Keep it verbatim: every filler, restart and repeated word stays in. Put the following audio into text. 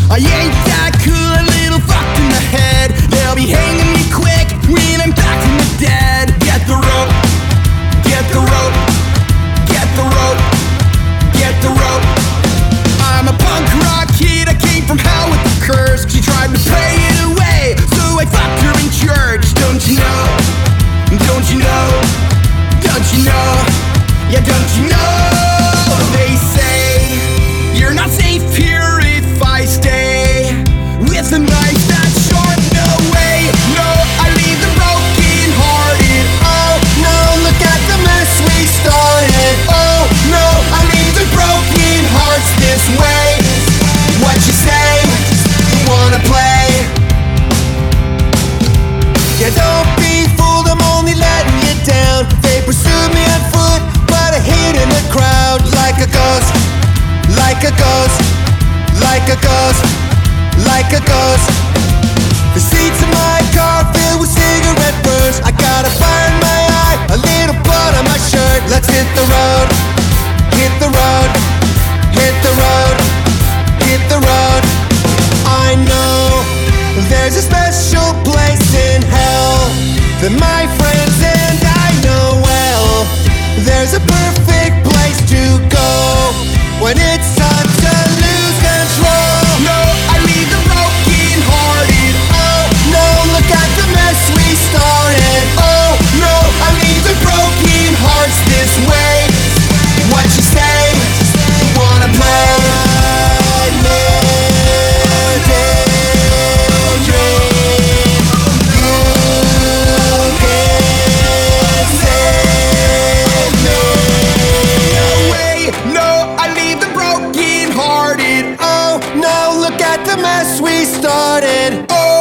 I ain't that cool, a little fucked in the head. They'll be hanging me quick when I'm back from the dead. Get the rope, get the rope, get the rope, get the rope. I'm a punk rock kid, I came from hell with the curse. She tried to pray it away, so I fucked her in church. Don't you know, don't you know, don't you know, yeah, don't you know. They say you're not safe here if I stay with a knife that's sharp. No way, no, I leave them broken hearted. Oh no, look at the mess we started. Oh no, I leave the broken hearts this way. What you say, you wanna play? Yeah, don't be fooled, I'm only letting you down. They pursued me on foot, but I hid in the crowd like a ghost, like a ghost, like a ghost, like a ghost. The seats in my car filled with cigarette burns. I got a fire in my eye, a little blood on my shirt. Let's hit the road, hit the road, hit the road, hit the road. I know there's a special place in hell that my friends and I know well. There's a perfect place to go when it's time to lose control. No, I leave the broken hearted. Oh no, look at the mess we started. Oh no, I leave the broken hearts this way. What you say, you wanna play? The mess we started. Oh